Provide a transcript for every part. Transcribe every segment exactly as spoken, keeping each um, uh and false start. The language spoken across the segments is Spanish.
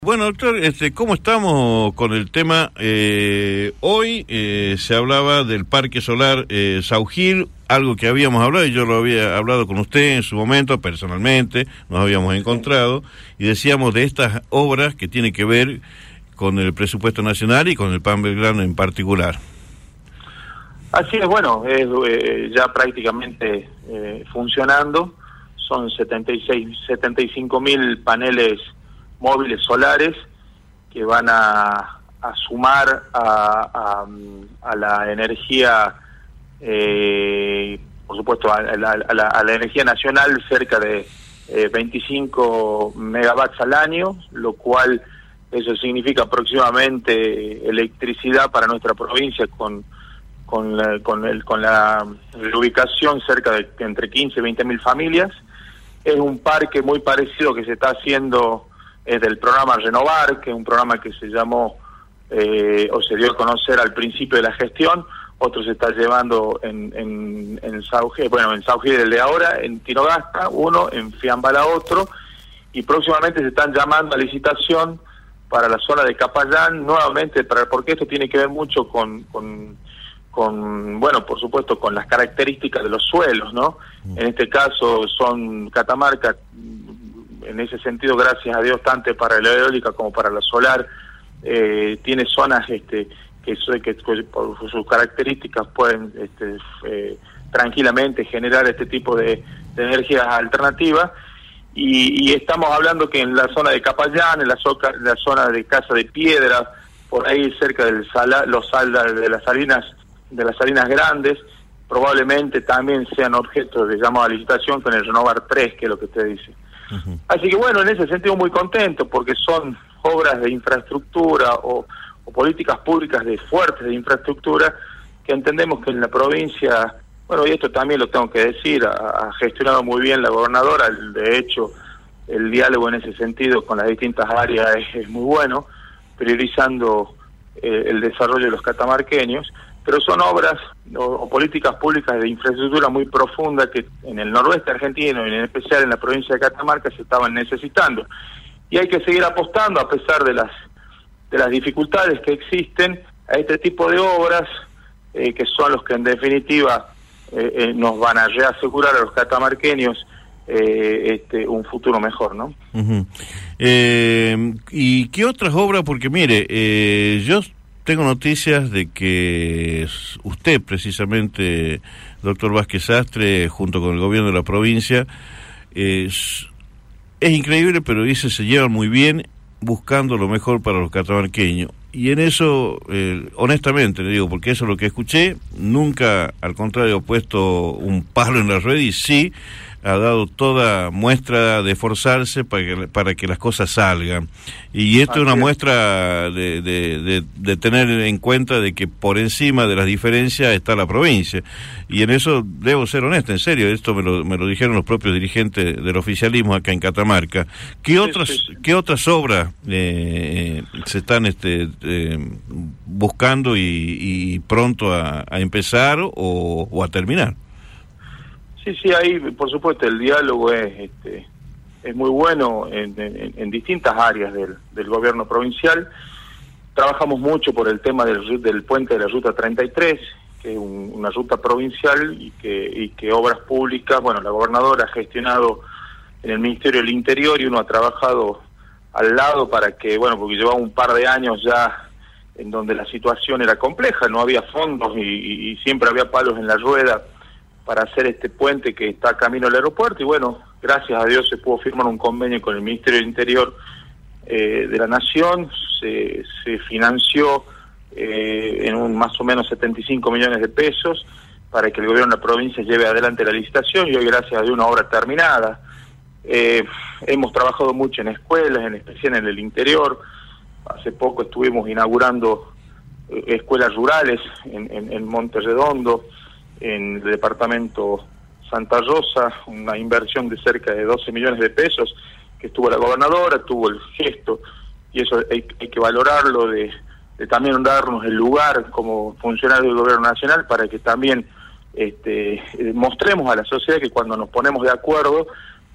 Bueno, doctor, este, ¿cómo estamos con el tema? Eh, hoy eh, se hablaba del Parque Solar eh, Saugil, algo que habíamos hablado, y yo lo había hablado con usted en su momento, personalmente, nos habíamos encontrado, y decíamos de estas obras que tienen que ver con el presupuesto nacional y con el Plan Belgrano en particular. Así es, bueno, es eh, ya prácticamente eh, funcionando, son setenta y seis, setenta y cinco mil paneles móviles solares que van a, a sumar a, a, a la energía, eh, por supuesto, a la, a, la, a la energía nacional cerca de eh, veinticinco megawatts al año, lo cual eso significa aproximadamente electricidad para nuestra provincia con con la, con, el, con la, la ubicación cerca de entre quince y veinte mil familias. Es un parque muy parecido que se está haciendo es del programa Renovar, que es un programa que se llamó eh, o se dio a conocer al principio de la gestión. Otro se está llevando en en, en Saugil, bueno, en Saugil el de ahora, en Tinogasta uno, en Fiambala otro, y próximamente se están llamando a licitación para la zona de Capayán, nuevamente, para porque esto tiene que ver mucho con, con, con bueno, por supuesto, con las características de los suelos, ¿no? En este caso son Catamarca, en ese sentido, gracias a Dios, tanto para la eólica como para la solar, eh, tiene zonas este, que, que, que por sus características pueden este, eh, tranquilamente generar este tipo de, de energías alternativas, y, y estamos hablando que en la zona de Capayán, en la, soca, en la zona de Casa de Piedra, por ahí cerca del sala, los saldas de las salinas, de las salinas grandes, probablemente también sean objeto de llamado a licitación con el Renovar tres, que es lo que usted dice. Uh-huh. Así que bueno, en ese sentido muy contento, porque son obras de infraestructura o, o políticas públicas de fuertes de infraestructura que entendemos que en la provincia, bueno, y esto también lo tengo que decir, ha, ha gestionado muy bien la gobernadora. De hecho, el diálogo en ese sentido con las distintas áreas es, es muy bueno, priorizando eh, el desarrollo de los catamarqueños, pero son obras o, o políticas públicas de infraestructura muy profunda que en el noroeste argentino y en especial en la provincia de Catamarca se estaban necesitando. Y hay que seguir apostando, a pesar de las de las dificultades que existen, a este tipo de obras eh, que son los que en definitiva eh, eh, nos van a reasegurar a los catamarqueños eh, este, un futuro mejor, ¿no? Uh-huh. eh, ¿Y qué otras obras? Porque mire, eh, yo tengo noticias de que usted, precisamente, doctor Vázquez Sastre, junto con el gobierno de la provincia, es, es increíble, pero dice, se llevan muy bien buscando lo mejor para los catamarqueños. Y en eso, eh, honestamente, le digo, porque eso es lo que escuché, nunca, al contrario, ha puesto un palo en la rueda, y sí ha dado toda muestra de esforzarse para que, para que las cosas salgan. Y esto es una muestra de, de, de, de tener en cuenta de que por encima de las diferencias está la provincia. Y en eso debo ser honesto, en serio, esto me lo, me lo dijeron los propios dirigentes del oficialismo acá en Catamarca. ¿Qué otras, sí, sí, sí. ¿qué otras obras eh, se están este, eh, buscando y, y pronto a, a empezar o, o a terminar? Sí, sí, ahí por supuesto el diálogo es este, es muy bueno en, en, en distintas áreas del, del gobierno provincial. Trabajamos mucho por el tema del, del puente de la Ruta treinta y tres, que es un, una ruta provincial y que, y que obras públicas, bueno, la gobernadora ha gestionado en el Ministerio del Interior y uno ha trabajado al lado para que, bueno, porque llevaba un par de años ya en donde la situación era compleja, no había fondos y, y, y siempre había palos en la rueda para hacer este puente que está camino al aeropuerto, y bueno, gracias a Dios se pudo firmar un convenio con el Ministerio del Interior eh, de la Nación, se, se financió eh, en un más o menos setenta y cinco millones de pesos para que el gobierno de la provincia lleve adelante la licitación, y hoy gracias a Dios una obra terminada. Eh, hemos trabajado mucho en escuelas, en especial en el interior. Hace poco estuvimos inaugurando eh, escuelas rurales en, en, en Monte Redondo, en el departamento Santa Rosa, una inversión de cerca de doce millones de pesos que estuvo la gobernadora, tuvo el gesto, y eso hay, hay que valorarlo, de, de también darnos el lugar como funcionario del gobierno nacional para que también este, mostremos a la sociedad que cuando nos ponemos de acuerdo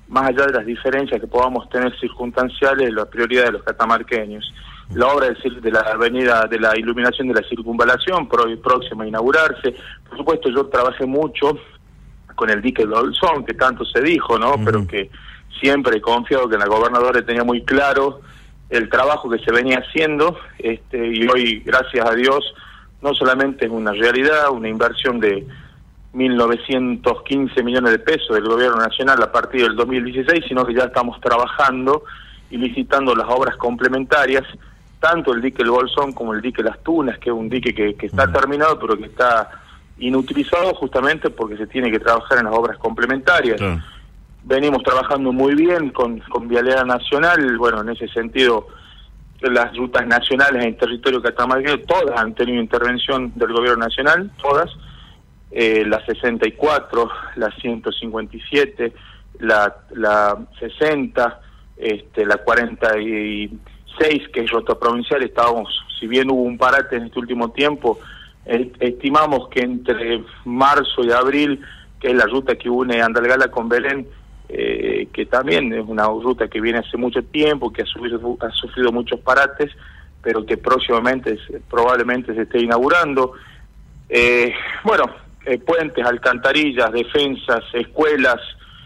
más allá de las diferencias que podamos tener circunstanciales, la prioridad de los catamarqueños. La obra de la avenida, de la iluminación de la circunvalación, próxima a inaugurarse. Por supuesto, yo trabajé mucho con el dique Bolsón, que tanto se dijo, ¿no? Uh-huh. Pero que siempre he confiado que la gobernadora tenía muy claro el trabajo que se venía haciendo, este, y hoy, gracias a Dios, no solamente es una realidad, una inversión de mil novecientos quince millones de pesos del gobierno nacional a partir del dos mil dieciséis, sino que ya estamos trabajando y licitando las obras complementarias, tanto el dique El Bolsón como el dique Las Tunas, que es un dique que, que está terminado, pero que está inutilizado justamente porque se tiene que trabajar en las obras complementarias. Sí. Venimos trabajando muy bien con, con Vialidad Nacional, bueno, en ese sentido, las rutas nacionales en territorio catamarqueño, todas han tenido intervención del gobierno nacional, todas, eh, la sesenta y cuatro, la ciento cincuenta y siete, la, la sesenta, este, la cuarenta y seis, que es ruta provincial. Estábamos, si bien hubo un parate en este último tiempo, eh, estimamos que entre marzo y abril, que es la ruta que une Andalgalá con Belén, eh, que también es una ruta que viene hace mucho tiempo, que ha sufrido, ha sufrido muchos parates, pero que próximamente probablemente se esté inaugurando. Eh, bueno, eh, puentes, alcantarillas, defensas, escuelas,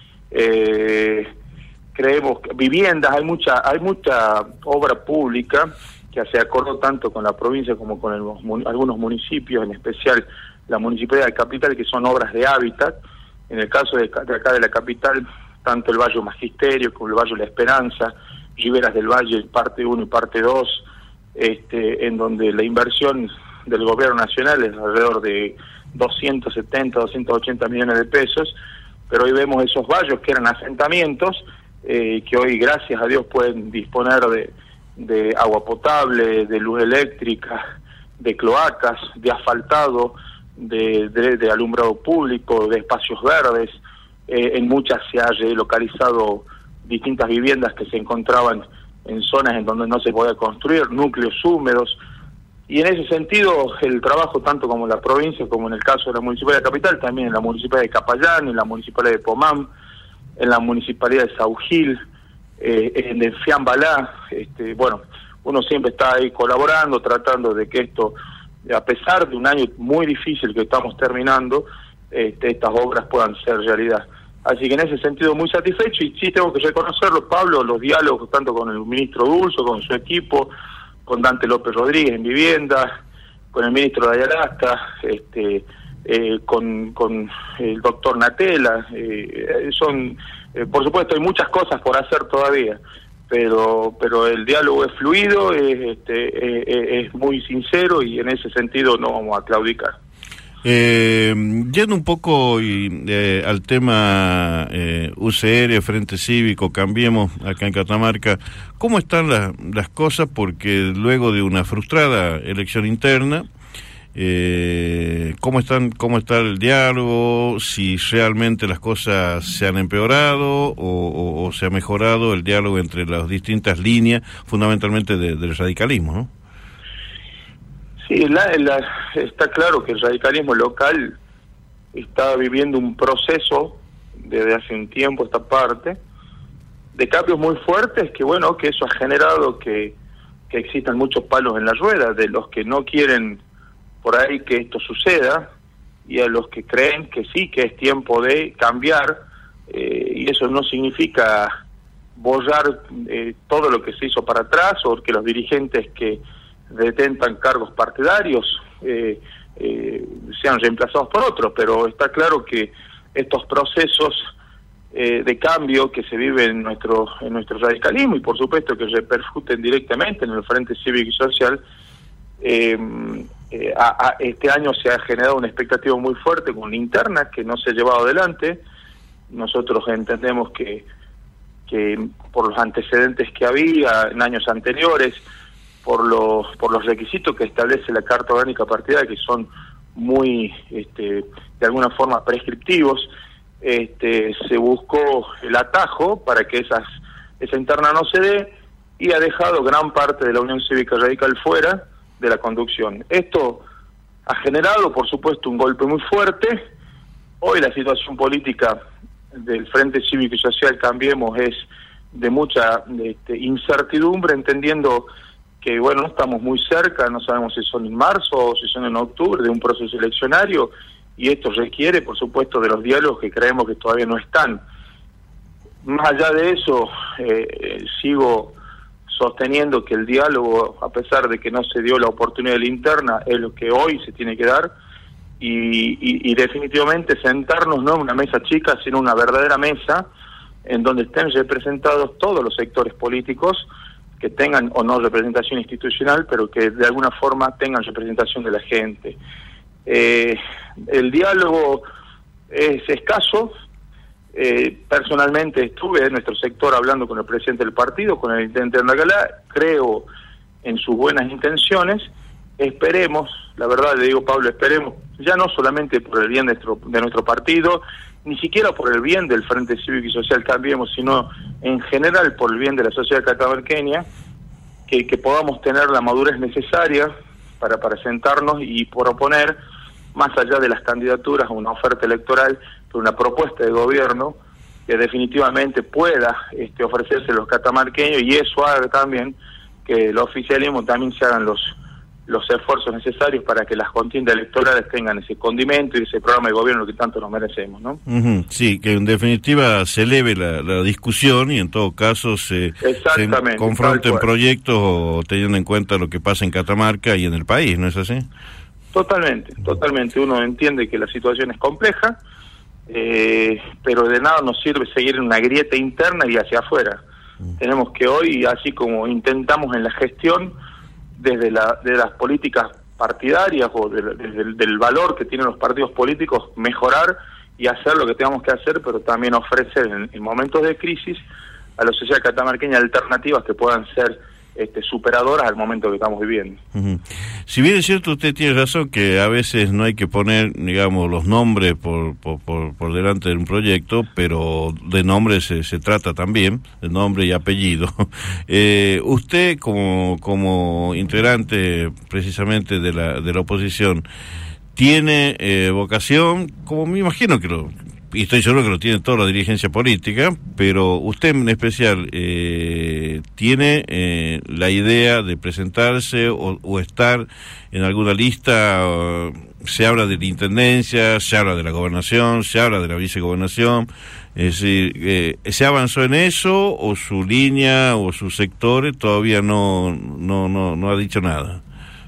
eh, creemos que viviendas, hay mucha hay mucha obra pública que se acordó tanto con la provincia como con el, algunos municipios, en especial la Municipalidad de Capital, que son obras de hábitat. En el caso de, de acá de la capital, tanto el Valle Magisterio como el Valle La Esperanza, Riberas del Valle, parte uno y parte dos, este, en donde la inversión del gobierno nacional es alrededor de doscientos setenta, doscientos ochenta millones de pesos, pero hoy vemos esos valles que eran asentamientos, eh, que hoy, gracias a Dios, pueden disponer de, de agua potable, de luz eléctrica, de cloacas, de asfaltado, de, de, de alumbrado público, de espacios verdes. Eh, en muchas se ha relocalizado distintas viviendas que se encontraban en zonas en donde no se podía construir, núcleos húmedos, y en ese sentido el trabajo, tanto como en la provincia como en el caso de la Municipalidad de Capital, también en la Municipalidad de Capayán, en la Municipalidad de Pomán, en la Municipalidad de Saugil, eh, en el Fiambalá, este, bueno, uno siempre está ahí colaborando, tratando de que esto, a pesar de un año muy difícil que estamos terminando, este, estas obras puedan ser realidad. Así que en ese sentido muy satisfecho, y sí tengo que reconocerlo, Pablo, los diálogos tanto con el ministro Dulso, con su equipo, con Dante López Rodríguez en Vivienda, con el ministro de Ayalasta, este, eh, con, con el doctor Natela, eh, son, eh, por supuesto hay muchas cosas por hacer todavía, pero pero el diálogo es fluido, es, este, es, es muy sincero, y en ese sentido no vamos a claudicar. Eh, yendo un poco y, eh, al tema eh, U C R, Frente Cívico, Cambiemos, acá en Catamarca, ¿cómo están la, las cosas? Porque luego de una frustrada elección interna, eh, ¿cómo están, cómo está el diálogo? Si realmente las cosas se han empeorado o, o, o se ha mejorado el diálogo entre las distintas líneas, fundamentalmente de, del radicalismo, ¿no? Sí, la, la, está claro que el radicalismo local está viviendo un proceso desde hace un tiempo esta parte de cambios muy fuertes, que bueno, que eso ha generado que, que existan muchos palos en la rueda, de los que no quieren por ahí que esto suceda y a los que creen que sí, que es tiempo de cambiar, eh, y eso no significa borrar eh, todo lo que se hizo para atrás, o que los dirigentes que detentan cargos partidarios eh, eh, sean reemplazados por otros, pero está claro que estos procesos eh, de cambio que se viven en nuestro en nuestro radicalismo, y por supuesto que repercuten directamente en el Frente Cívico y Social, eh, eh, a, a este año se ha generado una expectativa muy fuerte con la interna que no se ha llevado adelante. Nosotros entendemos que, que por los antecedentes que había en años anteriores, por los por los requisitos que establece la Carta Orgánica Partidaria, que son muy, este, de alguna forma prescriptivos, este, se buscó el atajo para que esas esa interna no se dé, y ha dejado gran parte de la Unión Cívica Radical fuera de la conducción. Esto ha generado, por supuesto, un golpe muy fuerte. Hoy la situación política del Frente Cívico y Social Cambiemos es de mucha este, incertidumbre, entendiendo que, bueno, no estamos muy cerca, no sabemos si son en marzo o si son en octubre, de un proceso eleccionario, y esto requiere, por supuesto, de los diálogos que creemos que todavía no están. Más allá de eso, eh, sigo sosteniendo que el diálogo, a pesar de que no se dio la oportunidad de la interna, es lo que hoy se tiene que dar, y, y, y definitivamente sentarnos no en una mesa chica, sino una verdadera mesa en donde estén representados todos los sectores políticos, que tengan o no representación institucional, pero que de alguna forma tengan representación de la gente. Eh, el diálogo es escaso. Eh, personalmente estuve en nuestro sector hablando con el presidente del partido, con el intendente de Andalgalá, creo en sus buenas intenciones. Esperemos, la verdad le digo, Pablo, esperemos, ya no solamente por el bien de nuestro, de nuestro partido, ni siquiera por el bien del Frente Cívico y Social Cambiemos, sino en general por el bien de la sociedad catamarqueña, que, que podamos tener la madurez necesaria para, para sentarnos y proponer, más allá de las candidaturas, una oferta electoral, pero una propuesta de gobierno que definitivamente pueda este, ofrecerse a los catamarqueños, y eso haga también que el oficialismo también se hagan los los esfuerzos necesarios para que las contiendas electorales tengan ese condimento y ese programa de gobierno que tanto nos merecemos, ¿no? Uh-huh. Sí, que en definitiva se eleve la, la discusión y en todo caso se, se confronten proyectos o teniendo en cuenta lo que pasa en Catamarca y en el país, ¿no es así? Totalmente, totalmente. Uno entiende que la situación es compleja, eh, pero de nada nos sirve seguir en una grieta interna y hacia afuera. Uh-huh. Tenemos que hoy, así como intentamos en la gestión, desde la, de las políticas partidarias o de, desde el del valor que tienen los partidos políticos, mejorar y hacer lo que tengamos que hacer, pero también ofrecer en, en momentos de crisis a la sociedad catamarqueña alternativas que puedan ser este, superadoras al momento que estamos viviendo. Uh-huh. Si bien es cierto, usted tiene razón que a veces no hay que poner, digamos, los nombres por por, por, por delante de un proyecto, pero de nombre se, se trata también, de nombre y apellido. Eh, usted, como como integrante precisamente de la de la oposición, tiene eh, vocación, como me imagino que lo... y estoy seguro que lo tiene toda la dirigencia política, pero usted en especial eh, tiene eh, la idea de presentarse o, o estar en alguna lista. Uh, se habla de la intendencia, se habla de la gobernación, se habla de la vicegobernación, es decir, eh, ¿se avanzó en eso o su línea o sus sectores todavía no no no, no ha dicho nada?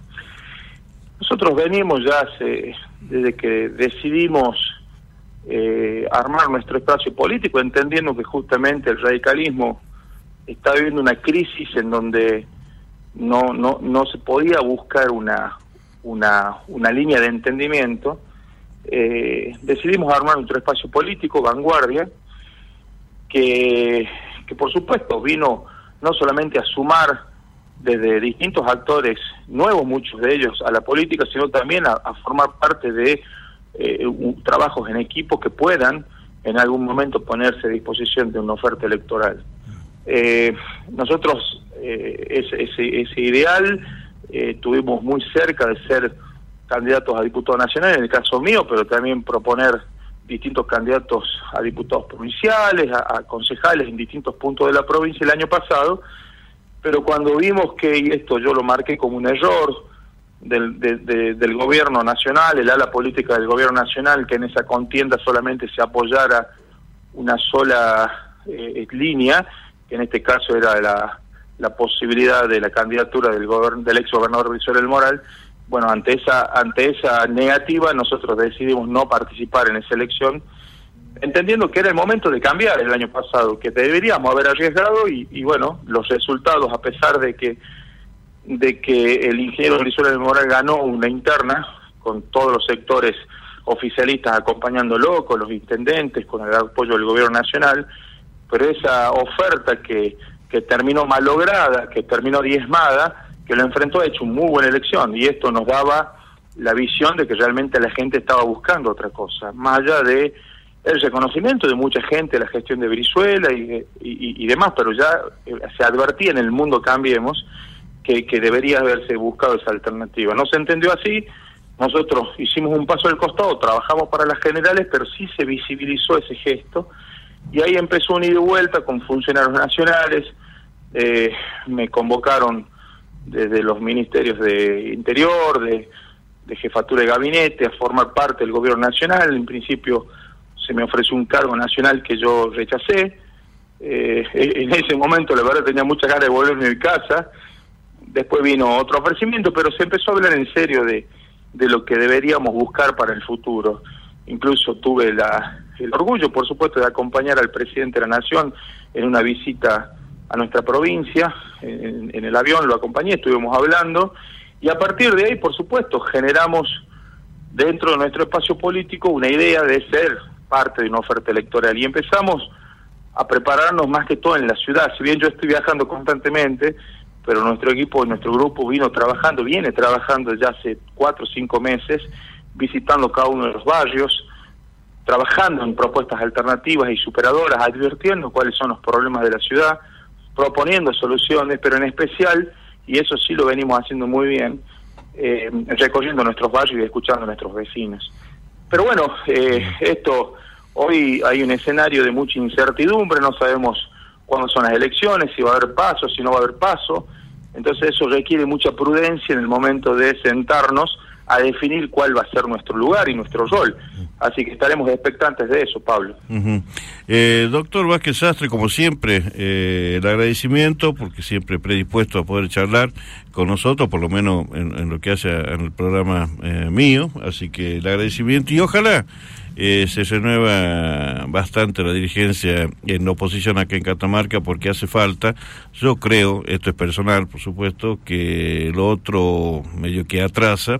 Nosotros venimos ya hace, desde que decidimos Eh, armar nuestro espacio político, entendiendo que justamente el radicalismo está viviendo una crisis en donde no no no se podía buscar una una una línea de entendimiento. Eh, decidimos armar nuestro espacio político, Vanguardia, que que por supuesto vino no solamente a sumar desde distintos actores nuevos, muchos de ellos, a la política, sino también a, a formar parte de Eh, un, trabajos en equipo que puedan en algún momento ponerse a disposición de una oferta electoral. Eh, nosotros eh, ese, ese, ese ideal eh, tuvimos muy cerca de ser candidatos a diputados nacionales, en el caso mío, pero también proponer distintos candidatos a diputados provinciales, a, a concejales en distintos puntos de la provincia el año pasado, pero cuando vimos que, y esto yo lo marqué como un error, Del, de, de, del gobierno nacional, el ala política del gobierno nacional, que en esa contienda solamente se apoyara una sola eh, línea, que en este caso era la, la posibilidad de la candidatura del, gobern, del ex gobernador Brizuela del Moral. Bueno, ante esa, ante esa negativa nosotros decidimos no participar en esa elección, entendiendo que era el momento de cambiar el año pasado, que deberíamos haber arriesgado y, y bueno, los resultados, a pesar de que de que el ingeniero Brizuela del Moral ganó una interna con todos los sectores oficialistas acompañándolo, con los intendentes, con el apoyo del gobierno nacional, pero esa oferta que, que terminó malograda, que terminó diezmada, que lo enfrentó, ha hecho una muy buena elección, y esto nos daba la visión de que realmente la gente estaba buscando otra cosa, más allá de el reconocimiento de mucha gente, la gestión de Brizuela y, y, y demás, pero ya se advertía en el mundo Cambiemos que, que debería haberse buscado esa alternativa. No se entendió así, nosotros hicimos un paso al costado, trabajamos para las generales, pero sí se visibilizó ese gesto, y ahí empezó un ida y vuelta con funcionarios nacionales. Eh, me convocaron desde los ministerios de Interior, de, de Jefatura de Gabinete, a formar parte del gobierno nacional. En principio se me ofreció un cargo nacional que yo rechacé. Eh, en ese momento la verdad tenía muchas ganas de volverme a mi casa. Después vino otro ofrecimiento, pero se empezó a hablar en serio de, de lo que deberíamos buscar para el futuro. Incluso tuve la, el orgullo, por supuesto, de acompañar al presidente de la Nación en una visita a nuestra provincia. En, en el avión lo acompañé, estuvimos hablando, y a partir de ahí, por supuesto, generamos dentro de nuestro espacio político una idea de ser parte de una oferta electoral, y empezamos a prepararnos más que todo en la ciudad. Si bien yo estoy viajando constantemente, pero nuestro equipo, nuestro grupo vino trabajando, viene trabajando ya hace cuatro o cinco meses, visitando cada uno de los barrios, trabajando en propuestas alternativas y superadoras, advirtiendo cuáles son los problemas de la ciudad, proponiendo soluciones, pero en especial, y eso sí lo venimos haciendo muy bien, eh, recorriendo nuestros barrios y escuchando a nuestros vecinos. Pero bueno, eh, esto, hoy hay un escenario de mucha incertidumbre, no sabemos cuándo son las elecciones, si va a haber paso, si no va a haber paso, entonces eso requiere mucha prudencia en el momento de sentarnos a definir cuál va a ser nuestro lugar y nuestro rol. Así que estaremos expectantes de eso, Pablo. Uh-huh. eh, doctor Vázquez Sastre, como siempre, eh, el agradecimiento, porque siempre predispuesto a poder charlar con nosotros, por lo menos en, en lo que hace a, en el programa eh, mío, así que el agradecimiento, y ojalá eh, se renueva bastante la dirigencia en oposición acá en Catamarca, porque hace falta. Yo creo, esto es personal, por supuesto, que lo otro medio que atrasa,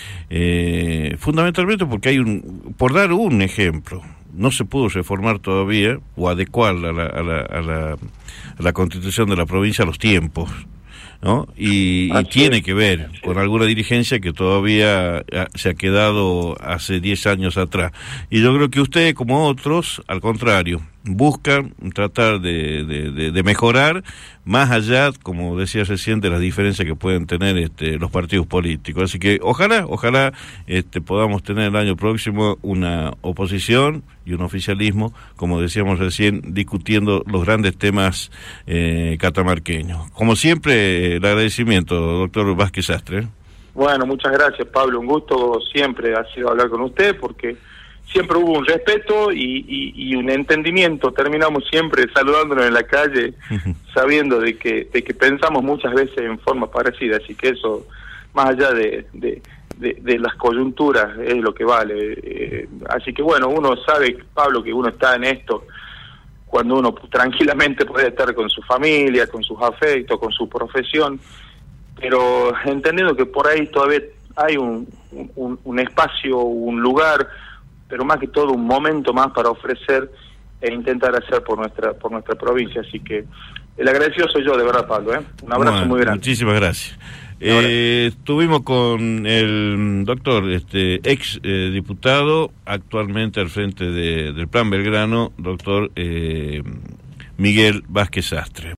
eh, fundamentalmente porque hay un, por dar un ejemplo, no se pudo reformar todavía o adecuar a la, a la, a la, a la Constitución de la provincia a los tiempos, ¿no? Y, y tiene que ver con alguna dirigencia que todavía se ha quedado hace diez años atrás. Y yo creo que usted, como otros, al contrario, buscan tratar de, de, de, de mejorar, más allá, como decía recién, de las diferencias que pueden tener este, los partidos políticos. Así que ojalá, ojalá este, podamos tener el año próximo una oposición y un oficialismo, como decíamos recién, discutiendo los grandes temas eh, catamarqueños. Como siempre, el agradecimiento, doctor Vázquez Sastre. Bueno, muchas gracias, Pablo. Un gusto siempre ha sido hablar con usted, porque siempre hubo un respeto y, y, y un entendimiento. Terminamos siempre saludándonos en la calle, sabiendo de que, de que pensamos muchas veces en forma parecida. Así que eso, más allá de, de, de, de las coyunturas, es lo que vale. Eh, así que bueno, uno sabe, Pablo, que uno está en esto cuando uno tranquilamente puede estar con su familia, con sus afectos, con su profesión, pero entendiendo que por ahí todavía hay un, un, un espacio, un lugar, pero más que todo un momento más para ofrecer e intentar hacer por nuestra por nuestra provincia. Así que el agradecido soy yo, de verdad, Pablo, ¿eh? Un abrazo bueno, muy grande. Muchísimas gracias. Eh, estuvimos con el doctor, este ex eh, diputado, actualmente al frente de, del Plan Belgrano, doctor eh, Miguel Vázquez Sastre.